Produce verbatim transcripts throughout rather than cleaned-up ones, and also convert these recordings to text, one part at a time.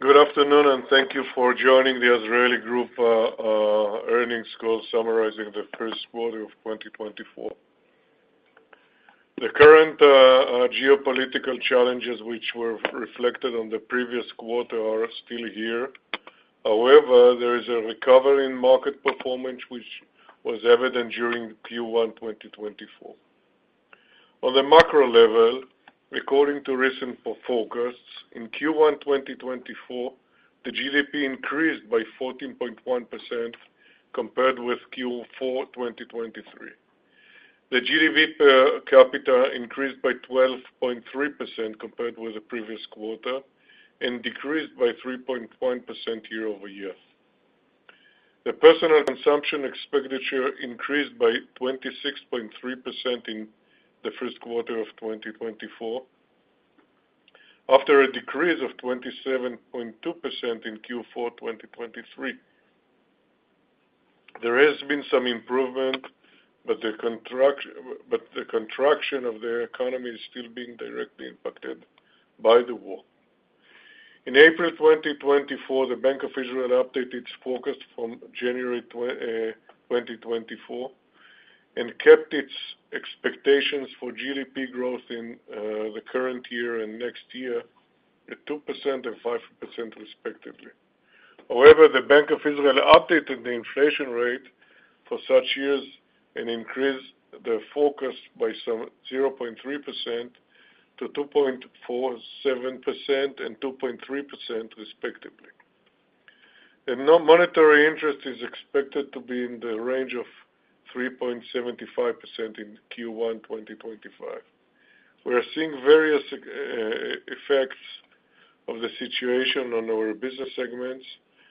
Good afternoon, and thank you for joining the Azrieli Group uh, uh, earnings call summarizing the first quarter of twenty twenty-four. The current uh, uh, geopolitical challenges which were reflected on the previous quarter are still here. However, there is a recovery in market performance which was evident during Q one twenty twenty-four. On the macro level, according to recent forecasts, in Q one twenty twenty-four, the G D P increased by fourteen point one percent compared with Q four twenty twenty-three. The G D P per capita increased by twelve point three percent compared with the previous quarter and decreased by three point one percent year over year. The personal consumption expenditure increased by twenty-six point three percent in the first quarter of twenty twenty-four, after a decrease of twenty-seven point two percent in Q four twenty twenty-three. There has been some improvement, but the contraction, but the contraction of the economy is still being directly impacted by the war. In April twenty twenty-four, the Bank of Israel updated its forecast from January twenty twenty-four and kept its expectations for G D P growth in uh, the current year and next year at two percent and five percent respectively. However, the Bank of Israel updated the inflation rate for such years and increased the forecast by some zero point three percent to two point four seven percent and two point three percent respectively. The monetary interest is expected to be in the range of three point seven five percent in Q one twenty twenty-five. We are seeing various uh, effects of the situation on our business segments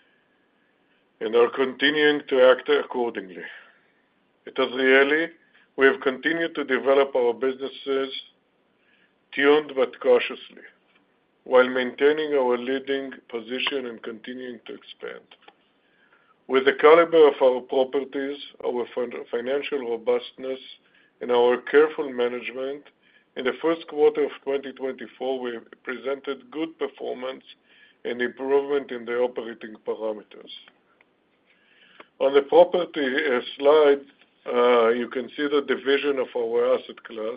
and are continuing to act accordingly. At Azrieli, we have continued to develop our businesses tuned but cautiously, while maintaining our leading position and continuing to expand. With the caliber of our properties, our financial robustness, and our careful management, in the first quarter of twenty twenty-four, we presented good performance and improvement in the operating parameters. On the property uh, slide, uh, you can see the division of our asset class,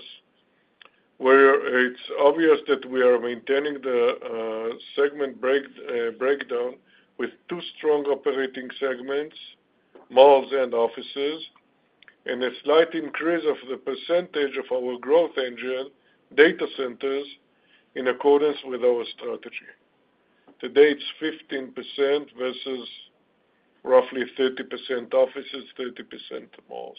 where it's obvious that we are maintaining the uh, segment break, uh, breakdown with two strong operating segments, malls and offices, and a slight increase of the percentage of our growth engine, data centers, in accordance with our strategy. Today it's fifteen percent versus roughly thirty percent offices, thirty percent malls.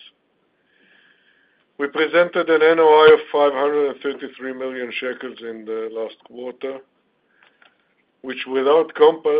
We presented an N O I of five hundred thirty-three million shekels in the last quarter, which without Compass,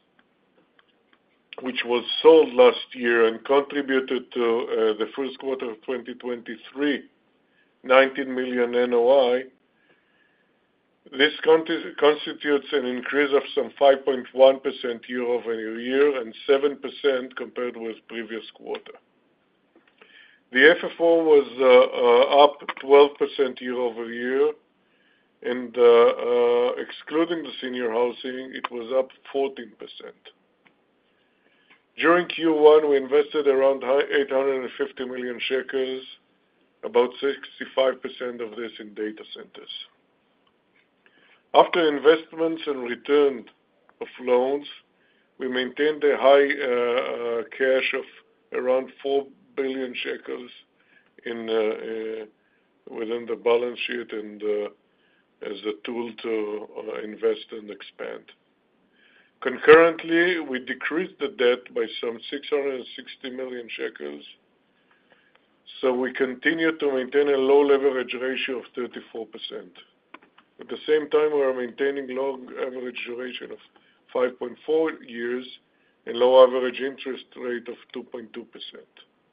which was sold last year and contributed to uh, the first quarter of twenty twenty-three, nineteen million N O I, this constitutes an increase of some five point one percent year over year and seven percent compared with previous quarter. The F F O was uh, uh, up twelve percent year over year, and uh, uh, excluding the senior housing, it was up fourteen percent. During Q one, we invested around eight hundred fifty million shekels, about sixty-five percent of this in data centers. After investments and return of loans, we maintained a high uh, uh, cash of around four billion shekels in uh, uh, within the balance sheet and uh, as a tool to uh, invest and expand. Concurrently, we decreased the debt by some six hundred sixty million shekels, so we continue to maintain a low leverage ratio of thirty-four percent. At the same time, we are maintaining low average duration of five point four years and low average interest rate of two point two percent.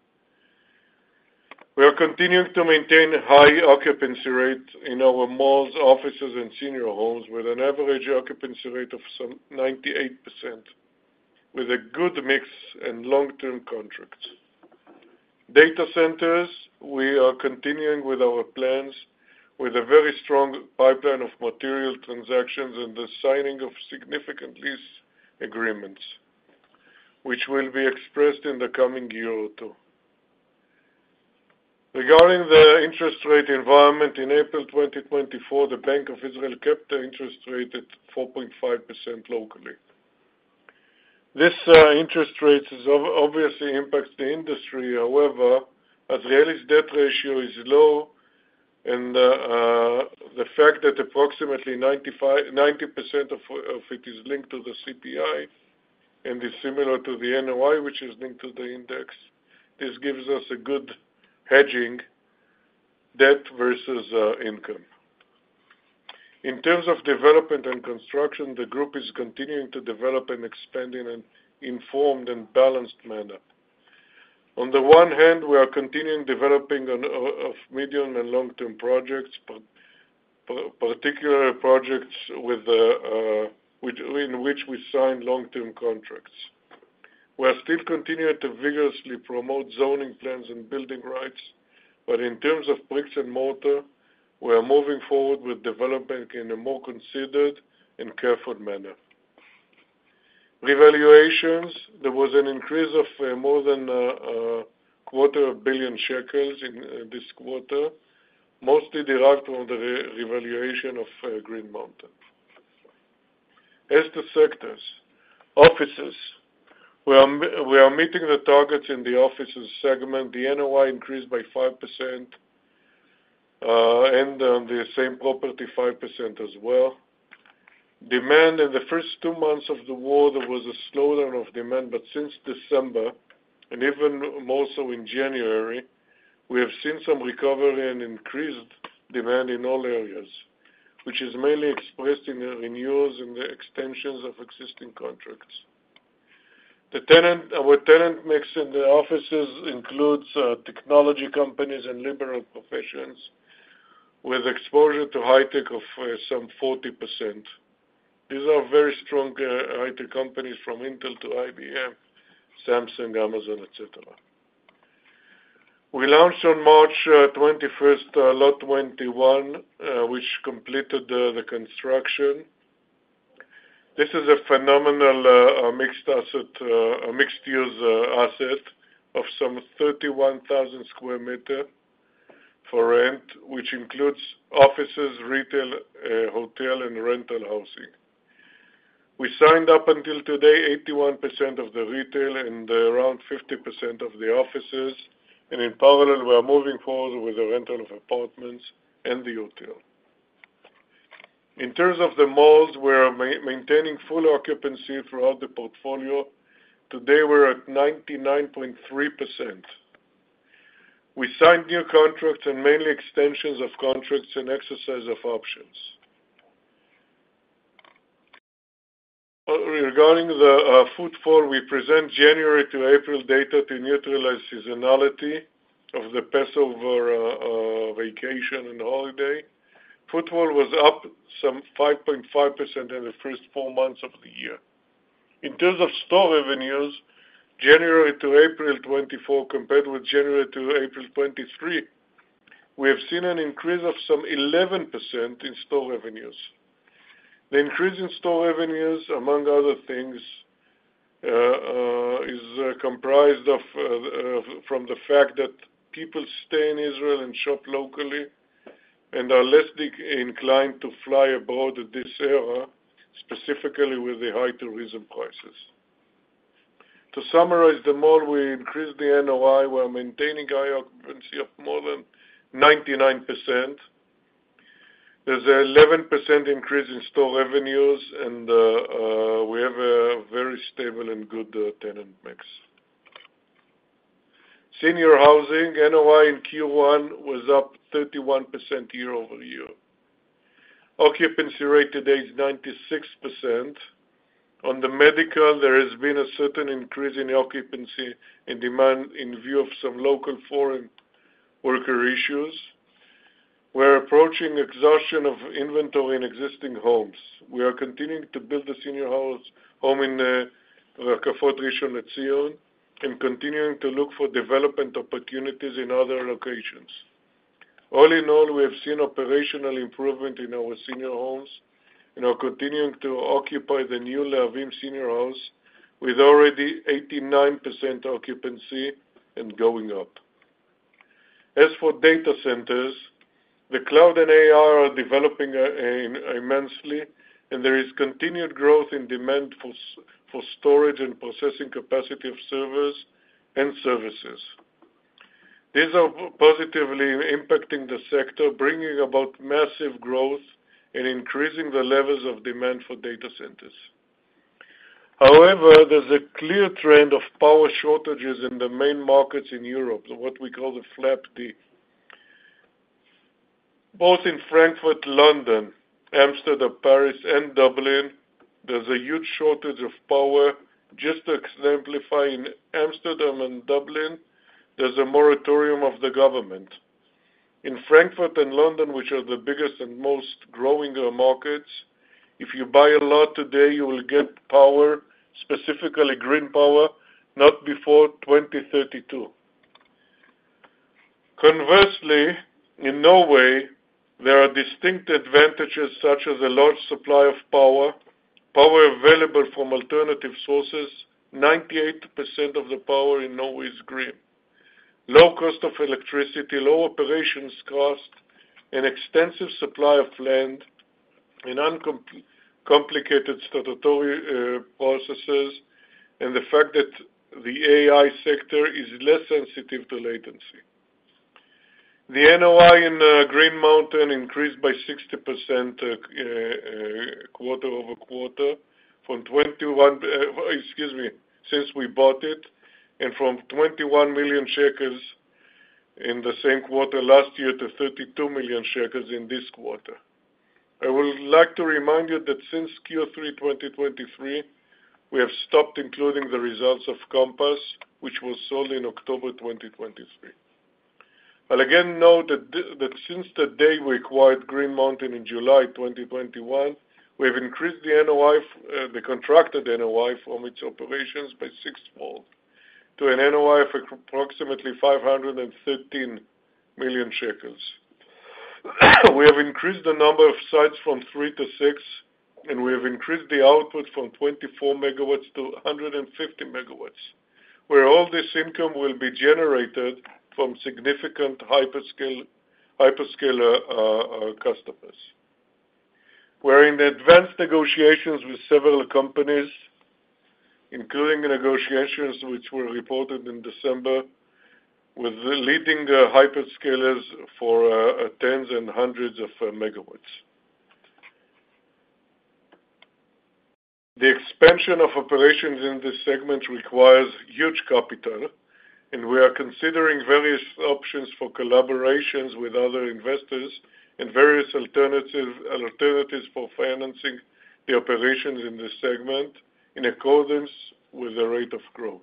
We are continuing to maintain high occupancy rate in our malls, offices, and senior homes with an average occupancy rate of some ninety-eight percent, with a good mix and long-term contracts. Data centers, we are continuing with our plans with a very strong pipeline of material transactions and the signing of significant lease agreements, which will be expressed in the coming year or two. Regarding the interest rate environment, in April twenty twenty-four, the Bank of Israel kept the interest rate at four point five percent locally. This uh, interest rate is obviously impacts the industry. However, Azrieli's debt ratio is low, and uh, uh, the fact that approximately ninety-five, ninety percent of, of it is linked to the C P I and is similar to the N O I, which is linked to the index, this gives us a good hedging debt versus uh, income. In terms of development and construction, the group is continuing to develop and expand in an informed and balanced manner. On the one hand, we are continuing developing on, of medium and long-term projects, particular projects with, uh, uh, with, in which we sign long-term contracts. We are still continuing to vigorously promote zoning plans and building rights, but in terms of bricks and mortar, we are moving forward with development in a more considered and careful manner. Revaluations, there was an increase of uh, more than a uh, uh, quarter of billion shekels in uh, this quarter, mostly derived from the re- revaluation of uh, Green Mountain. As to sectors, offices, we are, we are meeting the targets in the offices segment. The N O I increased by five percent, uh, and on the same property five percent as well. Demand in the first two months of the war, there was a slowdown of demand, but since December, and even more so in January, we have seen some recovery and increased demand in all areas, which is mainly expressed in the renewals and the extensions of existing contracts. The tenant, our tenant mix in the offices includes uh, technology companies and liberal professions, with exposure to high-tech of uh, some forty percent. These are very strong uh, high-tech companies from Intel to I B M, Samsung, Amazon, et cetera. We launched on March uh, twenty-first uh, Lot twenty-one, uh, which completed uh, the construction. This is a phenomenal uh, mixed asset, uh, a mixed-use uh, asset of some thirty-one thousand square meter for rent, which includes offices, retail, uh, hotel, and rental housing. We signed up until today eighty-one percent of the retail and uh, around fifty percent of the offices, and in parallel we are moving forward with the rental of apartments and the hotel. In terms of the malls, we are ma- maintaining full occupancy throughout the portfolio. Today we're at ninety-nine point three percent. We signed new contracts and mainly extensions of contracts and exercise of options. Regarding the uh, footfall, we present January to April data to neutralize seasonality of the Passover uh, uh, vacation and holiday. Footfall was up some five point five percent in the first four months of the year. In terms of store revenues, January to April twenty-four compared with January to April twenty-three, we have seen an increase of some eleven percent in store revenues. The increase in store revenues, among other things, uh, uh, is uh, comprised of uh, uh, from the fact that people stay in Israel and shop locally and are less de- inclined to fly abroad at this era, specifically with the high tourism prices. To summarize the mall, we increased the N O I. We are maintaining high occupancy of more than ninety-nine percent. There's an eleven percent increase in store revenues, and uh, uh, we have a very stable and good uh, tenant mix. Senior housing, N O I in Q one was up thirty-one percent year over year. Occupancy rate today is ninety-six percent. On the medical, there has been a certain increase in occupancy and demand in view of some local foreign worker issues. We're approaching exhaustion of inventory in existing homes. We are continuing to build a senior house home in uh, Rakafot Rishon LeZion and continuing to look for development opportunities in other locations. All in all, we have seen operational improvement in our senior homes and are continuing to occupy the new Lehavim senior house with already eighty-nine percent occupancy and going up. As for data centers, the cloud and A I are developing uh, immensely, and there is continued growth in demand for, for storage and processing capacity of servers and services. These are positively impacting the sector, bringing about massive growth and increasing the levels of demand for data centers. However, there's a clear trend of power shortages in the main markets in Europe, what we call the flap D. Both in Frankfurt, London, Amsterdam, Paris, and Dublin, there's a huge shortage of power. Just to exemplify, in Amsterdam and Dublin, there's a moratorium of the government. In Frankfurt and London, which are the biggest and most growing markets, if you buy a lot today, you will get power, specifically green power, not before twenty thirty-two. Conversely, in Norway, there are distinct advantages such as a large supply of power, power available from alternative sources. ninety-eight percent of the power in Norway is green. Low cost of electricity, low operations cost, an extensive supply of land, and uncomplicated statutory uh, processes, and the fact that the A I sector is less sensitive to latency. The N O I in uh, Green Mountain increased by sixty percent uh, uh, quarter over quarter, from twenty-one, uh, excuse me, since we bought it, and from twenty-one million shekels in the same quarter last year to thirty-two million shekels in this quarter. I would like to remind you that since Q three twenty twenty-three, we have stopped including the results of Compass, which was sold in October twenty twenty-three. I'll again note that, th- that since the day we acquired Green Mountain in July twenty twenty-one, we have increased the N O I, uh, the contracted N O I from its operations by sixfold to an N O I of approximately five hundred thirteen million shekels. We have increased the number of sites from three to six, and we have increased the output from twenty-four megawatts to one hundred fifty megawatts, where all this income will be generated from significant hyperscale, hyperscaler uh, uh, customers. We're in advanced negotiations with several companies, including negotiations which were reported in December with the leading uh, hyperscalers for uh, uh, tens and hundreds of uh, megawatts. The expansion of operations in this segment requires huge capital, and we are considering various options for collaborations with other investors and various alternative, alternatives for financing the operations in this segment in accordance with the rate of growth.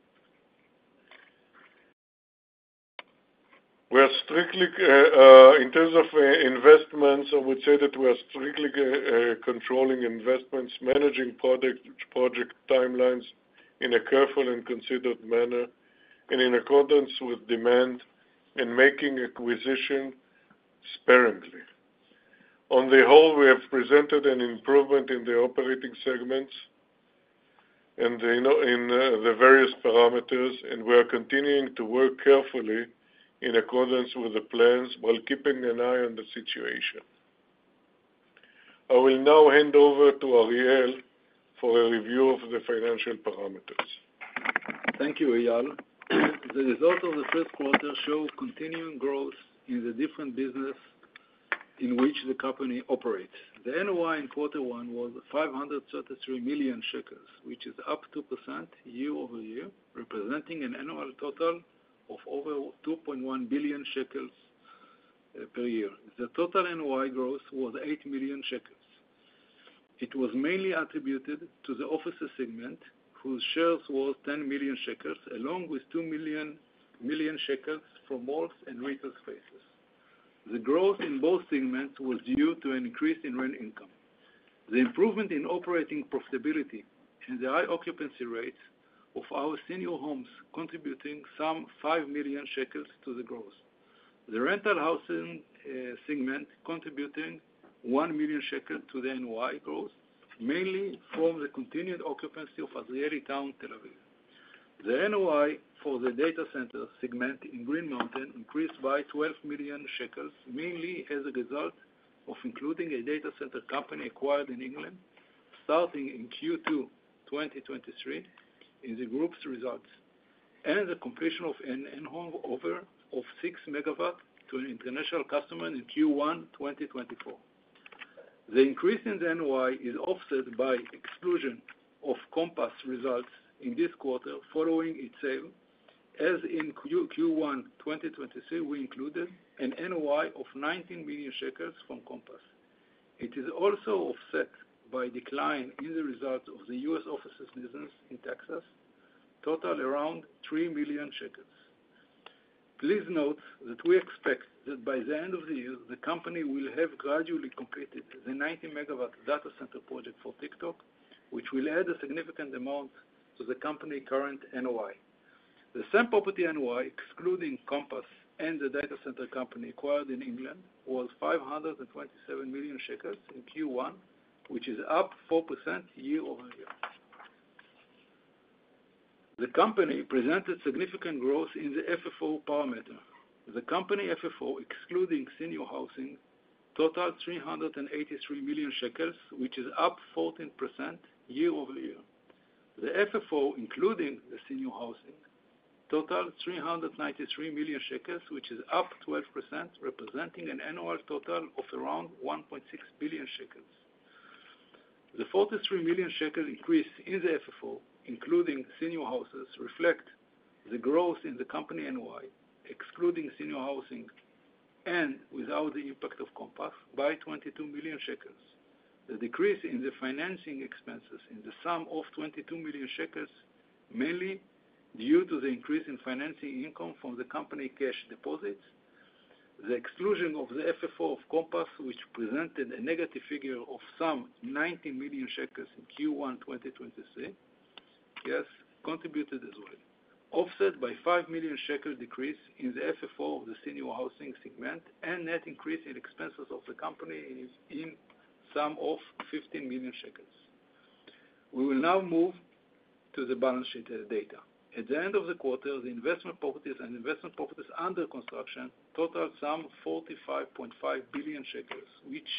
We are strictly, uh, uh, in terms of uh, investments, I would say that we are strictly uh, uh, controlling investments, managing project, project timelines in a careful and considered manner, and in accordance with demand, and making acquisition sparingly. On the whole, we have presented an improvement in the operating segments and the, you know, in uh, the various parameters, and we are continuing to work carefully in accordance with the plans while keeping an eye on the situation. I will now hand over to Ariel for a review of the financial parameters. Thank you, Eyal. The results of the first quarter show continuing growth in the different business in which the company operates. The N O I in quarter one was five hundred thirty-three million shekels, which is up two percent year over year, representing an annual total of over two point one billion shekels uh, per year. The total N O I growth was eight million shekels. It was mainly attributed to the offices segment, whose shares was ten million shekels, along with two million, million shekels from malls and retail spaces. The growth in both segments was due to an increase in rent income. The improvement in operating profitability and the high occupancy rates of our senior homes contributing some five million shekels to the growth. The rental housing uh, segment contributing one million shekels to the N O I growth, mainly from the continued occupancy of Azrieli Town, Tel Aviv. The N O I for the data center segment in Green Mountain increased by twelve million shekels, mainly as a result of including a data center company acquired in England, starting in Q two twenty twenty-three in the group's results, and the completion of an handover of six megawatt to an international customer in Q one twenty twenty-four. The increase in the N O I is offset by exclusion of Compass results in this quarter following its sale, as in Q one twenty twenty-three we included an N O I of nineteen million shekels from Compass. It is also offset by decline in the results of the U S offices business in Texas, total around three million shekels. Please note that we expect that by the end of the year, the company will have gradually completed the ninety megawatt data center project for TikTok, which will add a significant amount to the company's current N O I. The same property N O I, excluding Compass and the data center company acquired in England, was five hundred twenty-seven million shekels in Q one, which is up four percent year over year. The company presented significant growth in the F F O parameter. The company F F O, excluding senior housing, totaled three hundred eighty-three million shekels, which is up fourteen percent year over year. The F F O, including the senior housing, totaled three hundred ninety-three million shekels, which is up twelve percent, representing an annual total of around one point six billion shekels. The forty-three million shekel increase in the F F O, including senior houses, reflect the growth in the company N O I, excluding senior housing and without the impact of Compass, by twenty-two million shekels. The decrease in the financing expenses in the sum of twenty-two million shekels, mainly due to the increase in financing income from the company cash deposits, the exclusion of the F F O of Compass, which presented a negative figure of some ninety million shekels in Q one twenty twenty-three, yes, contributed as well, offset by five million shekel decrease in the F F O of the senior housing segment and net increase in expenses of the company in, in sum of fifteen million shekels. We will now move to the balance sheet data. At the end of the quarter, the investment properties and investment properties under construction totaled some forty-five point five billion shekels, which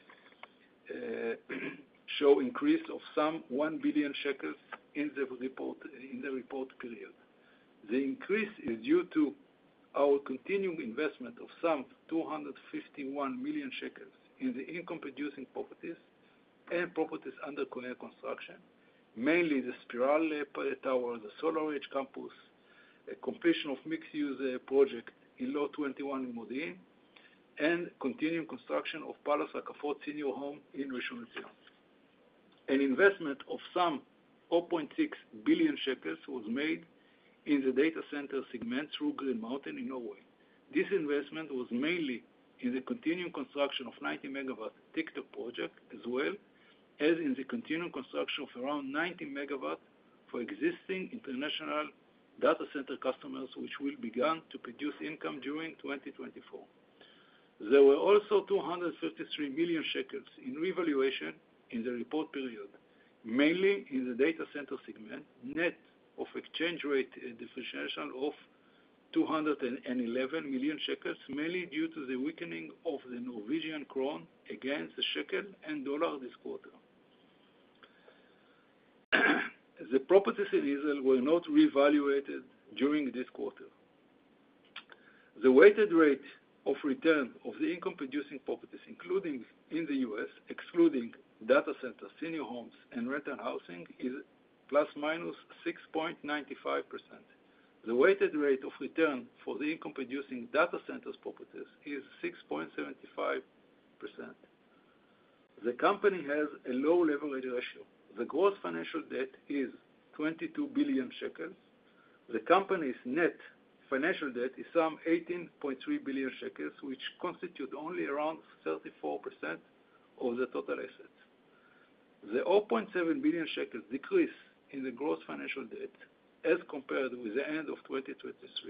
uh, show increase of some one billion shekels in the report in the report period. The increase is due to our continuing investment of some two hundred fifty-one million shekels in the income-producing properties and properties under construction, mainly the Spiral Tower, the Solar Edge Campus, a completion of mixed-use uh, project in Lot twenty-one in Modi'in, and continuing construction of Palace Rakafot Senior Home in Rishon LeZion. An investment of some zero point six billion shekels was made in the data center segment through Green Mountain in Norway. This investment was mainly in the continuing construction of ninety megawatt TikTok project, as well as in the continuing construction of around ninety megawatt for existing international data center customers, which will begin to produce income during twenty twenty-four. There were also two hundred thirty-three million shekels in revaluation in the report period, mainly in the data center segment, net of exchange rate depreciation of two hundred eleven million shekels, mainly due to the weakening of the Norwegian krone against the shekel and dollar this quarter. The properties in Israel were not revaluated during this quarter. The weighted rate of return of the income-producing properties, including in the U S, excluding data centers, senior homes, and rental housing, is plus minus six point nine five percent. The weighted rate of return for the income-producing data centers properties is six point seven five percent. The company has a low leverage ratio. The gross financial debt is twenty-two billion shekels. The company's net financial debt is some eighteen point three billion shekels, which constitute only around thirty-four percent of the total assets. The zero point seven billion shekels decrease in the gross financial debt as compared with the end of twenty twenty-three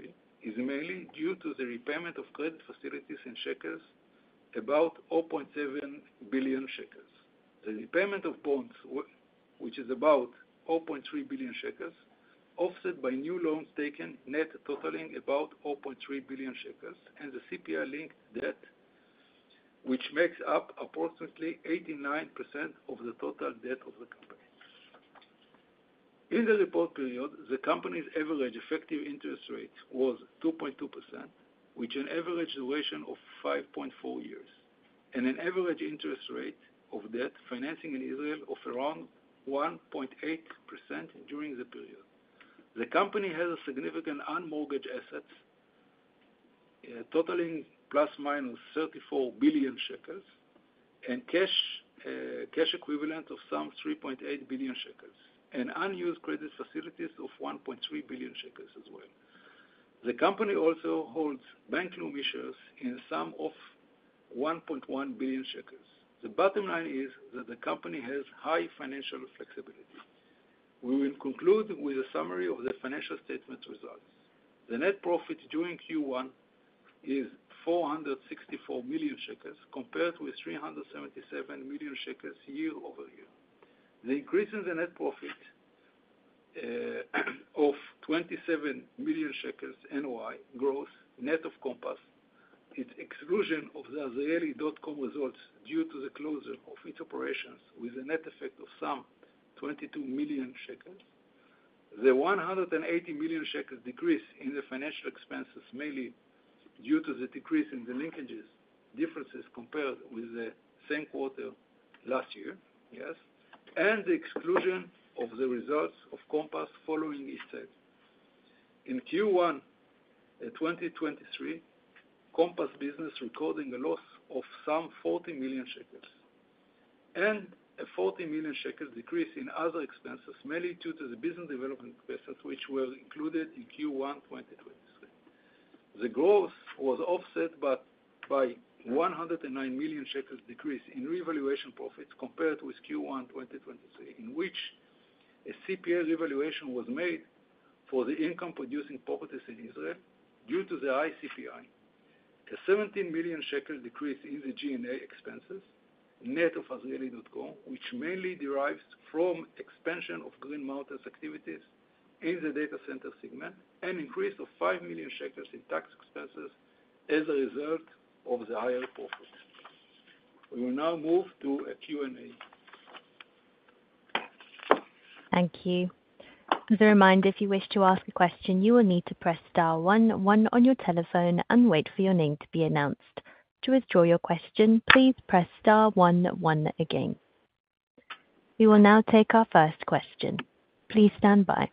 is mainly due to the repayment of credit facilities in shekels, about zero point seven billion shekels. The repayment of bonds, which is about zero point three billion shekels, offset by new loans taken, net totaling about zero point three billion shekels, and the C P I-linked debt, which makes up approximately eighty-nine percent of the total debt of the company. In the report period, the company's average effective interest rate was two point two percent, with an average duration of five point four years, and an average interest rate of debt financing in Israel of around one point eight percent during the period. The company has a significant unmortgaged assets uh, totaling plus minus thirty-four billion shekels, and cash uh, cash equivalent of some three point eight billion shekels, and unused credit facilities of one point three billion shekels as well. The company also holds bank loan issues in sum of one point one billion shekels. The bottom line is that the company has high financial flexibility. We will conclude with a summary of the financial statement results. The net profit during Q one is four hundred sixty-four million shekels compared with three hundred seventy-seven million shekels year over year. The increase in the net profit uh, of twenty-seven million shekels N O I growth net of Compass, its exclusion of the Azrieli dot com results due to the closure of its operations with a net effect of some twenty-two million shekels, the one hundred eighty million shekels decrease in the financial expenses mainly due to the decrease in the linkages differences compared with the same quarter last year, yes, and the exclusion of the results of Compass following its sale. In Q one uh, twenty twenty-three, Compass business recording a loss of some forty million shekels, and a forty million shekels decrease in other expenses, mainly due to the business development expenses which were included in Q one twenty twenty-three. The growth was offset by, by one hundred nine million shekels decrease in revaluation profits compared with Q one twenty twenty-three, in which a C P A revaluation was made for the income-producing properties in Israel due to the high C P I, a seventeen million shekel decrease in the G and A expenses, net of Azrieli dot com, which mainly derives from expansion of Green Mountain's activities in the data center segment, an increase of five million shekels in tax expenses as a result of the higher profit. We will now move to a Q and A. Thank you. As a reminder, if you wish to ask a question, you will need to press star one one on your telephone and wait for your name to be announced. To withdraw your question, please press star one one again. We will now take our first question. Please stand by.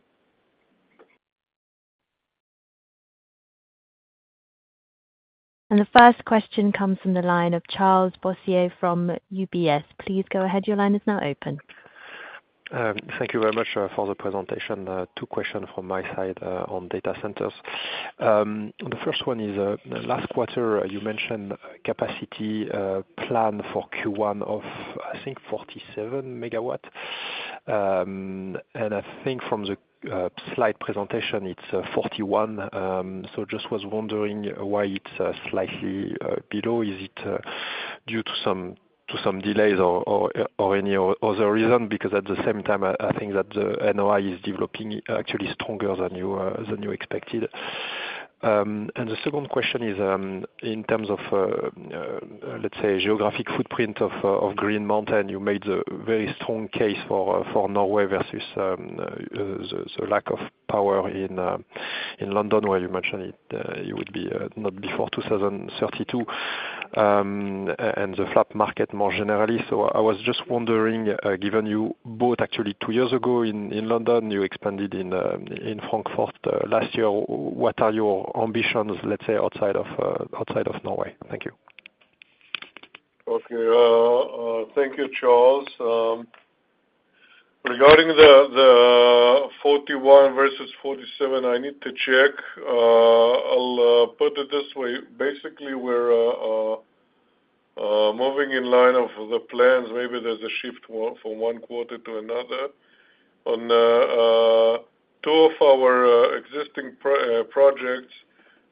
And the first question comes from the line of Charles Boissier from U B S. Please go ahead. Your line is now open. Um, Thank you very much uh, for the presentation. Uh, Two questions from my side uh, on data centers. Um, The first one is, uh, last quarter, uh, you mentioned capacity uh, plan for Q one of, I think, forty-seven megawatt. Um, And I think from the uh, slide presentation, it's uh, forty-one. Um, So just was wondering why it's uh, slightly uh, below. Is it uh, due to some to some delays or, or, or any other reason? Because at the same time, I, I think that the N O I is developing actually stronger than you uh, than you expected. Um, and the second question is um, in terms of, uh, uh, let's say, geographic footprint of, uh, of Green Mountain. You made a very strong case for uh, for Norway versus um, uh, the, the lack of power in uh, in London, where you mentioned it, uh, it would be uh, not before two thousand thirty-two, um, and the flat market more generally. So I was just wondering, uh, given you bought actually two years ago in, in London, you expanded in uh, in Frankfurt uh, last year. What are your ambitions, let's say, outside of uh, outside of Norway? Thank you. Okay, uh, uh, thank you, Charles. Um, regarding the the forty-one versus forty-seven, I need to check. Uh, I'll uh, put it this way. Basically, we're uh, uh, uh, moving in line of the plans. Maybe there's a shift from one quarter to another. On uh, uh, two of our uh, existing pro- uh, projects,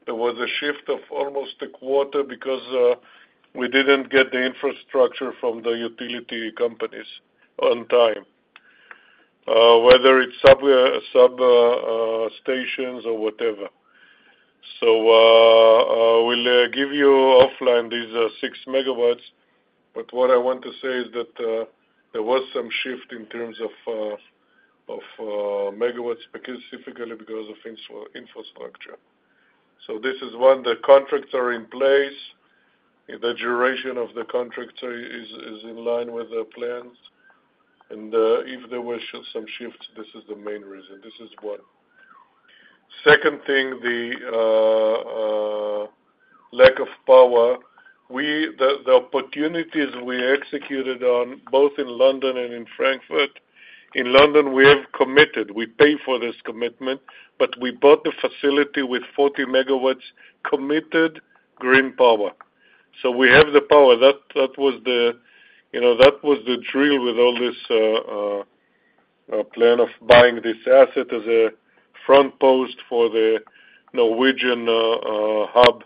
there was a shift of almost a quarter because uh, we didn't get the infrastructure from the utility companies on time, uh, whether it's sub, uh, sub uh, uh, stations or whatever. So uh, uh, we'll uh, give you offline these uh, six megawatts, but what I want to say is that uh, there was some shift in terms of uh, of uh, megawatts, specifically because of infra- infrastructure. So this is one, the contracts are in place, the duration of the contracts are, is, is in line with the plans, and uh, if there were sh- some shifts, this is the main reason. This is one. Second thing, the uh, uh, lack of power. We the, the opportunities we executed on both in London and in Frankfurt. In London, we have committed. We pay for this commitment, but we bought the facility with forty megawatts committed green power. So we have the power. That that was the, you know, that was the drill with all this uh, uh, uh, plan of buying this asset as a front post for the Norwegian uh, uh, hub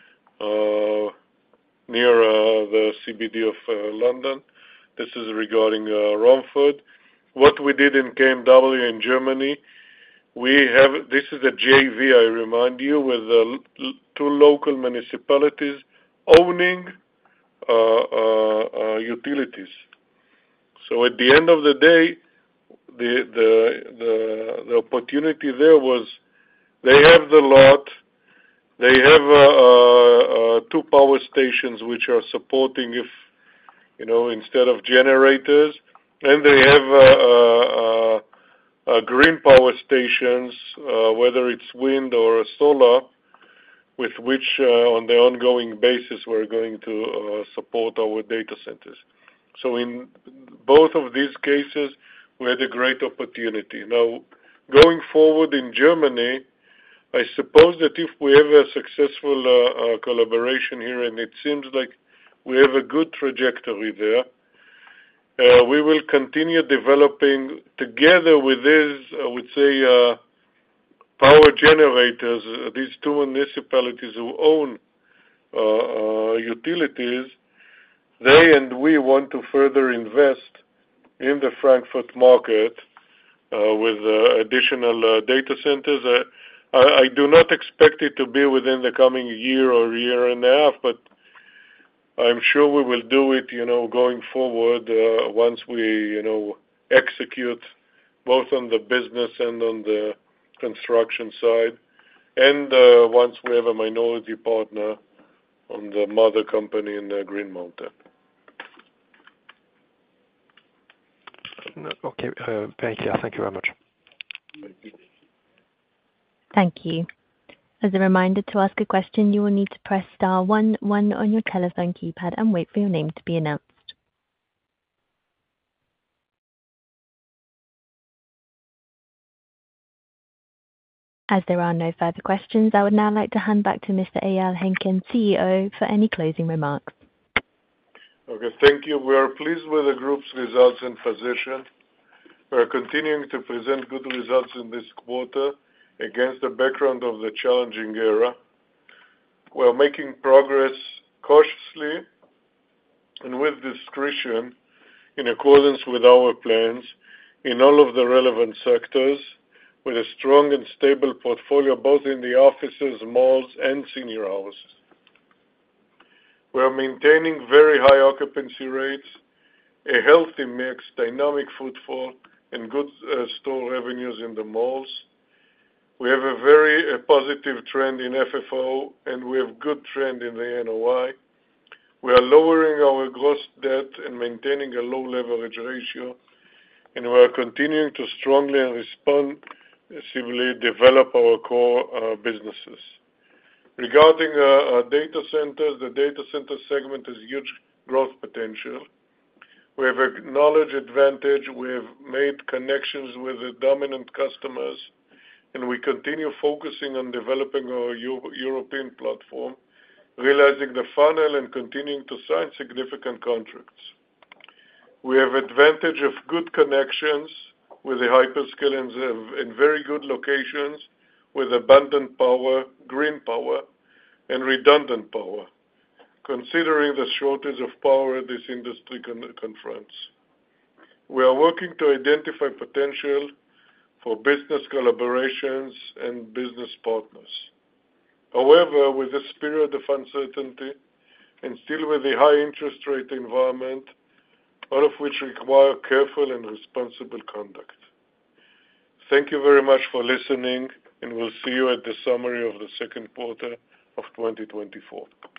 uh, near uh, the C B D of uh, London. This is regarding uh, Romford. What we did in K M W in Germany, we have, this is a J V, I remind you, with uh, two local municipalities owning uh, uh, uh, utilities. So at the end of the day, the, the, the, the opportunity there was they have the lot, they have uh, uh, uh, two power stations which are supporting, if, you know, instead of generators, and they have uh, uh, uh, green power stations, uh, whether it's wind or solar, with which uh, on the ongoing basis we're going to uh, support our data centers. So in both of these cases, we had a great opportunity. Now, going forward in Germany, I suppose that if we have a successful uh, uh, collaboration here, and it seems like we have a good trajectory there, Uh, we will continue developing together with these, I would say, uh, power generators, uh, these two municipalities who own uh, uh, utilities. They and we want to further invest in the Frankfurt market uh, with uh, additional uh, data centers. Uh, I, I do not expect it to be within the coming year or year and a half, but I'm sure we will do it, you know, going forward uh, once we, you know, execute both on the business and on the construction side, and uh, once we have a minority partner on the mother company in uh, Green Mountain. Okay, uh, very clear. Thank you very much. Thank you. Thank you. As a reminder, to ask a question, you will need to press star one one on your telephone keypad and wait for your name to be announced. As there are no further questions, I would now like to hand back to Mister Eyal Henkin, C E O, for any closing remarks. Okay, thank you. We are pleased with the group's results and position. We are continuing to present good results in this quarter against the background of the challenging era. We are making progress cautiously and with discretion in accordance with our plans in all of the relevant sectors, with a strong and stable portfolio both in the offices, malls, and senior houses. We are maintaining very high occupancy rates, a healthy mix, dynamic footfall, and good uh, store revenues in the malls. We have a very a positive trend in F F O, and we have good trend in the N O I. We are lowering our gross debt and maintaining a low leverage ratio, and we are continuing to strongly and responsibly develop our core uh, businesses. Regarding uh, uh, data centers, the data center segment has huge growth potential. We have a knowledge advantage. We have made connections with the dominant customers, and we continue focusing on developing our Euro- European platform, realizing the funnel and continuing to sign significant contracts. We have advantage of good connections with the hyperscalers and very good locations with abundant power, green power, and redundant power, considering the shortage of power this industry con- confronts. We are working to identify potential for business collaborations and business partners. However, with this period of uncertainty and still with the high interest rate environment, all of which require careful and responsible conduct. Thank you very much for listening, and we'll see you at the summary of the second quarter of twenty twenty-four.